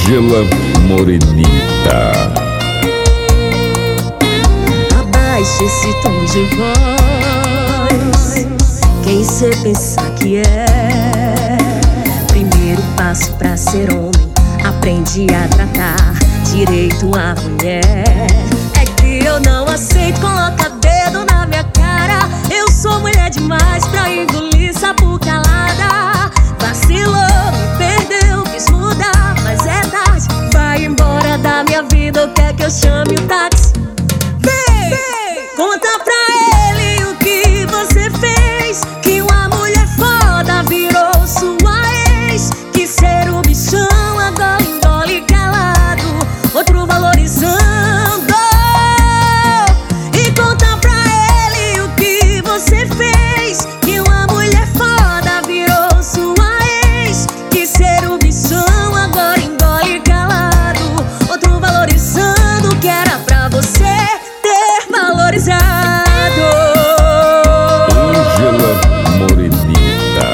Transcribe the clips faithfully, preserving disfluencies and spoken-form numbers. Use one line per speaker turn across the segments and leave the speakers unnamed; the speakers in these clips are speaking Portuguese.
Ângela Morenita.
Abaixe esse tom de voz, quem cê pensa que é? Primeiro passo pra ser homem, aprende a tratar direito a mulher. É que eu não aceito, coloca dedo na minha cara. Eu sou mulher demais pra engolir sapo calada. Vacilou, me perdeu, quis mudar, mas é tarde. Vai embora da minha vida, ou quer que eu chame o táxi? Vem, vem, conta pra ele o que você fez, que uma mulher foda virou sua ex. Que ser o bichão agora engole calado, outro valorizando. E conta pra ele o que você fez, que uma mulher foda virou sua ex. Que ser o bichão agora engole calado, outro valorizando o que era pra você ter valorizado.
Ângela Morenita.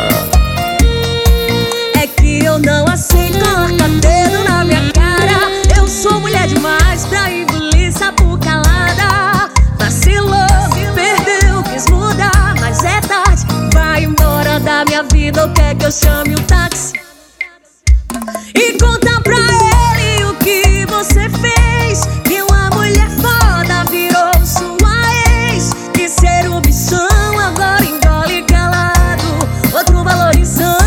É que eu não aceito, coloca dedo na minha cara. Eu sou mulher demais pra engolir sapo calada. Vacilou, me perdeu, quis mudar, mas é tarde. Vai embora da minha vida, ou quer que eu chame o táxi? E conta pra ele o que você fez, que uma mulher foda virou sua ex. Que ser o bichão agora engole calado, outro valorizando.